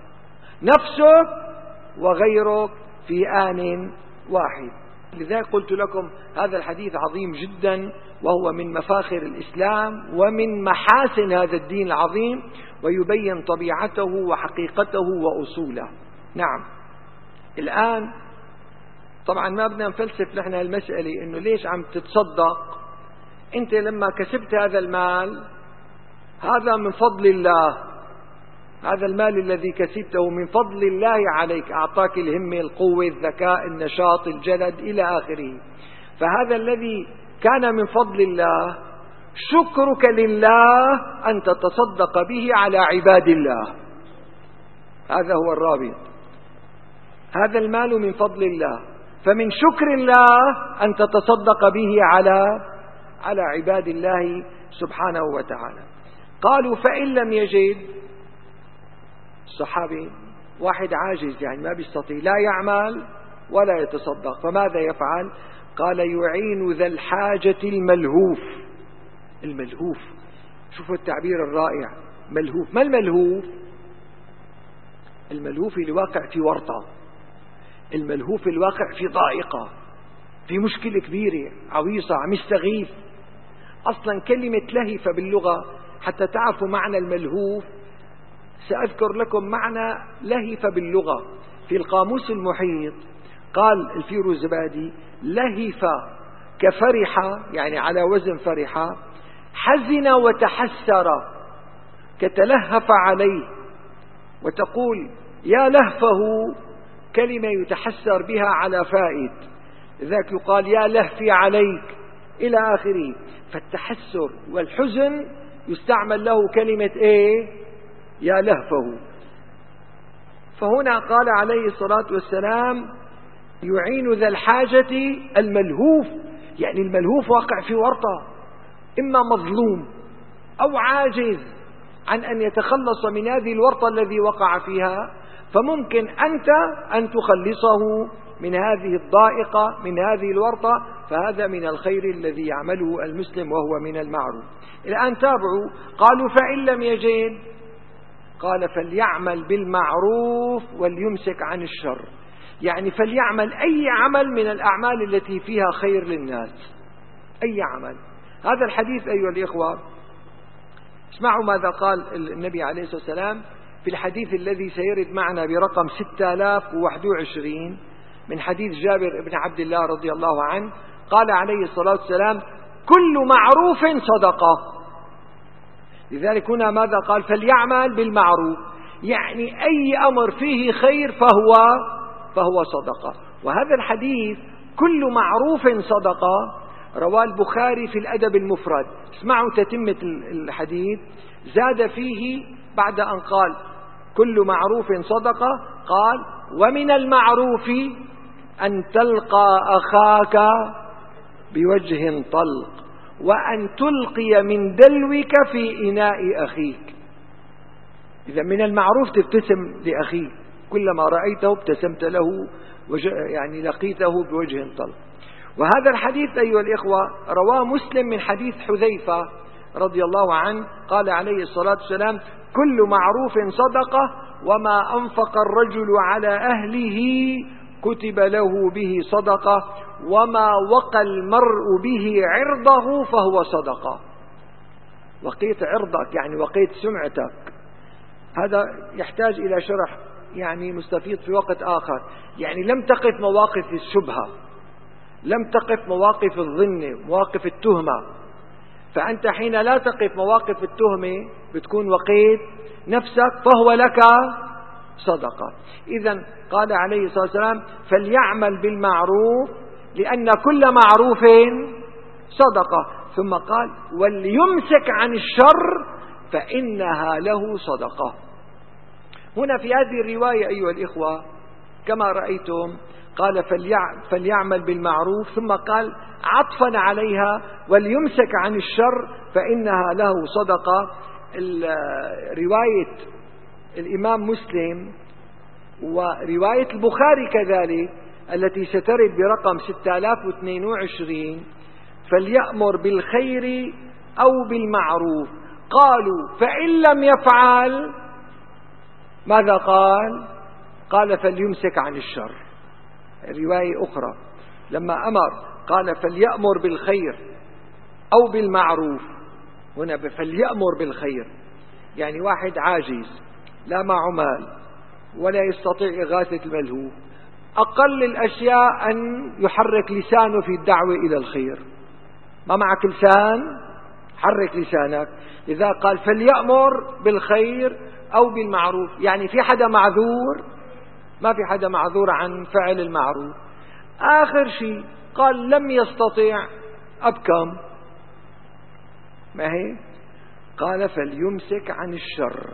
نفسك وغيرك في آن واحد. لذلك قلت لكم هذا الحديث عظيم جدا، وهو من مفاخر الإسلام ومن محاسن هذا الدين العظيم، ويبين طبيعته وحقيقته وأصوله. نعم. الآن طبعا ما بدنا نفلسف نحن المسألة إنه ليش عم تتصدق. أنت لما كسبت هذا المال هذا من فضل الله، هذا المال الذي كسبته من فضل الله عليك، أعطاك الهمة، القوة، الذكاء، النشاط، الجلد إلى آخره. فهذا الذي كان من فضل الله شكرك لله أن تتصدق به على عباد الله. هذا هو الرابط. هذا المال من فضل الله، فمن شكر الله أن تتصدق به على عباد الله سبحانه وتعالى. قالوا فإن لم يجد الصحابي واحد عاجز، يعني ما بيستطيع، لا يعمل ولا يتصدق، فماذا يفعل؟ قال يعين ذا الحاجة الملهوف. شوفوا التعبير الرائع، ملهوف. ما الملهوف؟ الملهوف اللي واقع في ورطة، الملهوف الواقع في ضائقة، في مشكلة كبيرة عويصة، عم يستغيث. أصلا كلمة لهف باللغة حتى تعرفوا معنى الملهوف سأذكر لكم معنى لهف باللغة. في القاموس المحيط قال الفيروزبادي لهف كفرح، يعني على وزن فرح، حزن وتحسر كتلهف عليه، وتقول يا لهفه كلمة يتحسر بها على فائد، ذاك يقال يا لهفي عليك إلى آخره. فالتحسر والحزن يستعمل له كلمة إيه؟ يا لهفه. فهنا قال عليه الصلاة والسلام يعين ذا الحاجة الملهوف، يعني الملهوف واقع في ورطة، إما مظلوم أو عاجز عن أن يتخلص من هذه الورطة الذي وقع فيها، فممكن أنت أن تخلصه من هذه الضائقة، من هذه الورطة، فهذا من الخير الذي يعمله المسلم وهو من المعروف. الآن تابعوا، قالوا فإن لم يجد، قال فليعمل بالمعروف وليمسك عن الشر، يعني فليعمل أي عمل من الأعمال التي فيها خير للناس، أي عمل. هذا الحديث أيها الإخوة اسمعوا ماذا قال النبي عليه الصلاة والسلام في الحديث الذي سيرد معنا برقم 6021 من حديث جابر بن عبد الله رضي الله عنه. قال عليه الصلاة والسلام كل معروف صدقة. لذلك هنا ماذا قال؟ فليعمل بالمعروف، يعني أي أمر فيه خير فهو صدقة. وهذا الحديث كل معروف صدقة رواه البخاري في الأدب المفرد. اسمعوا تتمة الحديث، زاد فيه بعد أن قال كل معروف صدقة قال ومن المعروف أن تلقى أخاك بوجه طلق وأن تلقي من دلوك في إناء أخيك. إذا من المعروف تبتسم لأخيك، كلما رأيته ابتسمت له، يعني لقيته بوجه طلق. وهذا الحديث أيها الإخوة رواه مسلم من حديث حذيفة رضي الله عنه قال عليه الصلاة والسلام كل معروف صدقة وما أنفق الرجل على أهله كتب له به صدقة وما وقى المرء به عرضه فهو صدقة. وقيت عرضك يعني وقيت سمعتك، هذا يحتاج إلى شرح يعني مستفيض في وقت آخر. يعني لم تقف مواقف الشبهة، لم تقف مواقف الظن، مواقف التهمة. فأنت حين لا تقف مواقف التهمة بتكون وقيت نفسك فهو لك صدقة. إذن قال عليه الصلاة والسلام فليعمل بالمعروف لأن كل معروف صدقة، ثم قال وليمسك عن الشر فإنها له صدقة. هنا في هذه الرواية أيها الإخوة كما رأيتم قال فليعمل بالمعروف، ثم قال عطفا عليها وليمسك عن الشر فإنها له صدقة. رواية الإمام مسلم ورواية البخاري كذلك التي سترد برقم 6022 فليأمر بالخير أو بالمعروف. قالوا فإن لم يفعل ماذا قال؟ قال فليمسك عن الشر. رواية أخرى لما أمر قال فليأمر بالخير أو بالمعروف، هنا فليأمر بالخير، يعني واحد عاجز لا معه مال ولا يستطيع إغاثة الملهوف، أقل الأشياء أن يحرك لسانه في الدعوة إلى الخير. ما معك لسان؟ حرك لسانك. إذا قال فليأمر بالخير أو بالمعروف، يعني في حدا معذور؟ ما في حدا معذور عن فعل المعروف. آخر شيء قال لم يستطيع أبكم، ما هي؟ قال فليمسك عن الشر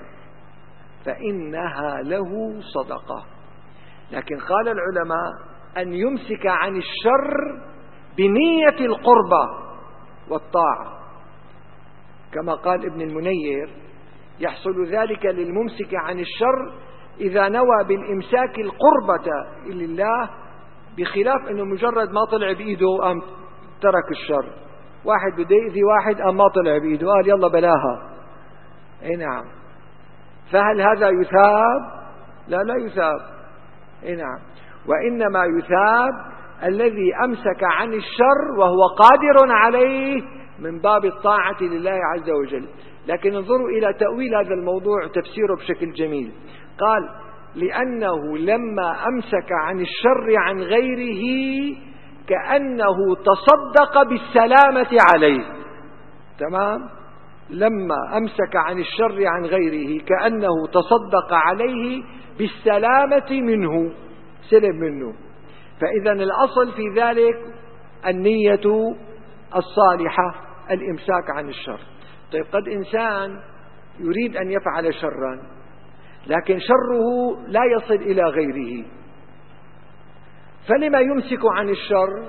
فإنها له صدقة. لكن قال العلماء أن يمسك عن الشر بنية القربة والطاعة، كما قال ابن المنير يحصل ذلك للممسك عن الشر إذا نوى بالإمساك القربة لله، بخلاف أنه مجرد ما طلع بإيده قام ترك الشر. واحد بده يأذي واحد قام ما طلع بإيده قال يلا بلاها، اي نعم، فهل هذا يثاب؟ لا يثاب، اي نعم. وإنما يثاب الذي أمسك عن الشر وهو قادر عليه من باب الطاعة لله عز وجل. لكن انظروا إلى تأويل هذا الموضوع وتفسيره بشكل جميل. قال لأنه لما أمسك عن الشر عن غيره كأنه تصدق بالسلامة عليه. تمام؟ لما أمسك عن الشر عن غيره كأنه تصدق عليه بالسلامة منه، سلم منه. فإذا الأصل في ذلك النية الصالحة، الإمساك عن الشر. طيب قد إنسان يريد أن يفعل شرا لكن شره لا يصل إلى غيره، فلما يمسك عن الشر؟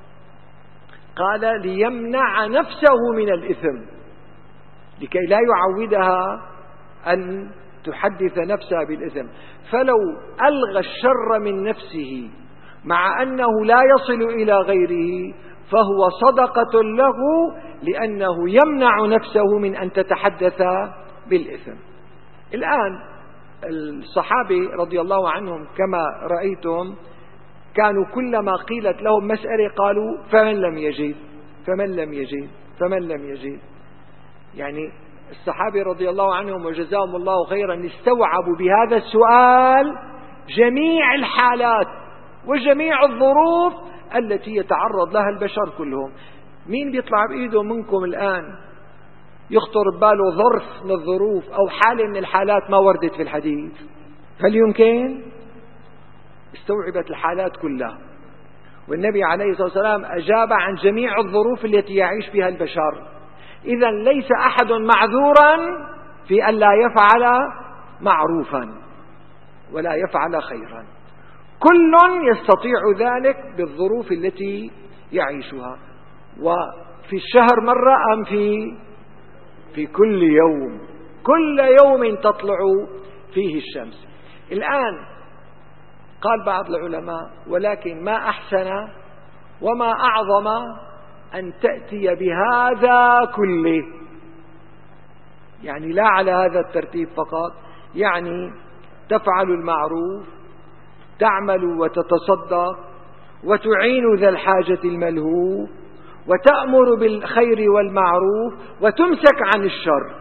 قال ليمنع نفسه من الإثم، لكي لا يعودها أن تحدث نفسها بالإثم. فلو ألغى الشر من نفسه مع أنه لا يصل إلى غيره، فهو صدقة له، لأنه يمنع نفسه من أن تتحدث بالإثم. الآن الصحابة رضي الله عنهم كما رأيتم كانوا كلما قيلت لهم مسألة قالوا فمن لم يجد فمن لم يجد فمن لم يجد. يعني الصحابة رضي الله عنهم وجزاهم الله خيرا استوعبوا بهذا السؤال جميع الحالات وجميع الظروف التي يتعرض لها البشر كلهم. مين بيطلع بإيده منكم الآن يخطر بباله ظرف من الظروف أو حالة من الحالات ما وردت في الحديث؟ هل يمكن؟ استوعبت الحالات كلها، والنبي عليه الصلاة والسلام أجاب عن جميع الظروف التي يعيش بها البشر. إذن ليس أحد معذورا في أن لا يفعل معروفا ولا يفعل خيرا، كل يستطيع ذلك بالظروف التي يعيشها. وفي الشهر مرة أم في كل يوم، كل يوم تطلع فيه الشمس. الآن قال بعض العلماء ولكن ما أحسن وما أعظم أن تأتي بهذا كله، يعني لا على هذا الترتيب فقط، يعني تفعل المعروف، تعمل وتتصدق وتعين ذا الحاجة الملهوف وتأمر بالخير والمعروف وتمسك عن الشر.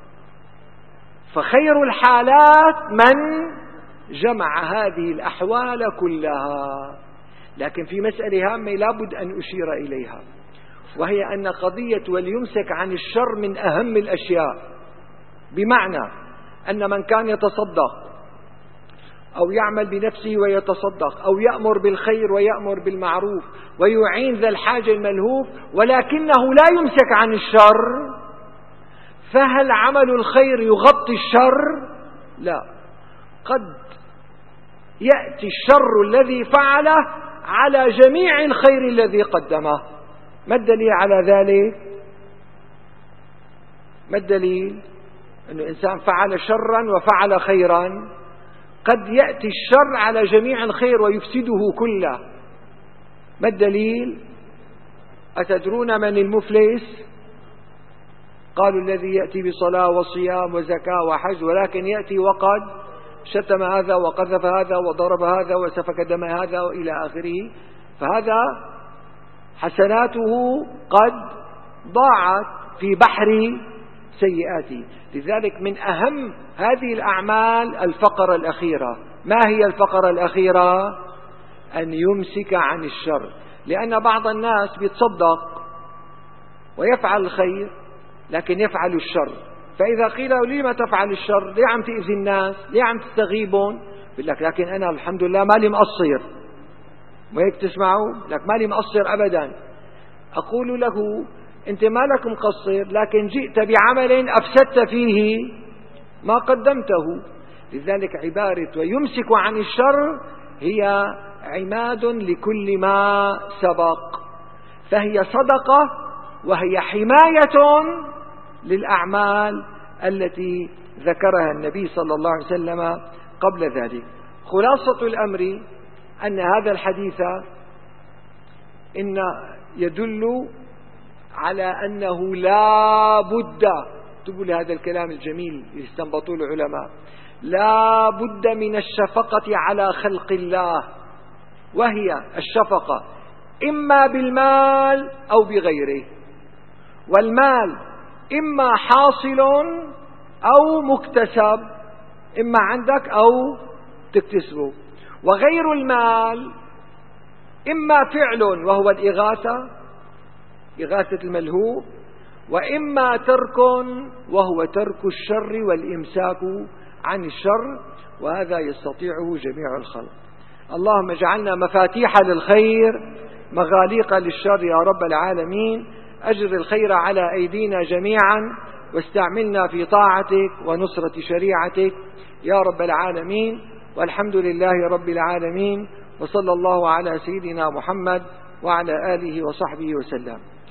فخير الحالات من جمع هذه الأحوال كلها. لكن في مسألة هامة لابد أن أشير إليها، وهي أن قضية وليمسك عن الشر من أهم الأشياء، بمعنى أن من كان يتصدق أو يعمل بنفسه ويتصدق أو يأمر بالخير ويأمر بالمعروف ويعين ذا الحاجة الملهوف ولكنه لا يمسك عن الشر، فهل عمل الخير يغطي الشر؟ لا، قد يأتي الشر الذي فعله على جميع الخير الذي قدمه. ما الدليل على ذلك؟ ما الدليل؟ أن إنسان فعل شرا وفعل خيرا، قد يأتي الشر على جميع الخير ويفسده كله. ما الدليل؟ أتدرون من المفلس؟ قالوا الذي يأتي بصلاة وصيام وزكاة وحج ولكن يأتي وقد شتم هذا وقذف هذا وضرب هذا وسفك دم هذا وإلى آخره، فهذا حسناته قد ضاعت في بحر سيئاته. لذلك من أهم هذه الأعمال الفقرة الأخيرة. ما هي الفقرة الأخيرة؟ أن يمسك عن الشر. لأن بعض الناس بيتصدق ويفعل الخير لكن يفعل الشر، فإذا قيل له لما تفعل الشر؟ ليه عم تأذي الناس؟ ليه عم تستغيبون؟ بيقول لك لكن أنا الحمد لله مالي مقصر. وهيك تسمعوا لك مالي مقصر أبدا. أقول له أنت مالك مقصر، لكن جئت بعمل أفسدت فيه ما قدمته. لذلك عبارة ويمسك عن الشر هي عماد لكل ما سبق، فهي صدقة وهي حماية للأعمال التي ذكرها النبي صلى الله عليه وسلم قبل ذلك. خلاصة الأمر أن هذا الحديث إن يدل على أنه لا بد، تقول هذا الكلام الجميل يستنبطوا العلماء، لا بد من الشفقة على خلق الله، وهي الشفقة إما بالمال أو بغيره. والمال إما حاصل أو مكتسب، إما عندك أو تكتسبه. وغير المال إما فعل وهو الإغاثة، إغاثة الملهوف، وإما ترك وهو ترك الشر والإمساك عن الشر، وهذا يستطيعه جميع الخلق. اللهم اجعلنا مفاتيح للخير مغاليق للشر يا رب العالمين. أجر الخير على أيدينا جميعا واستعملنا في طاعتك ونصرة شريعتك يا رب العالمين. والحمد لله رب العالمين، وصلى الله على سيدنا محمد وعلى آله وصحبه وسلم.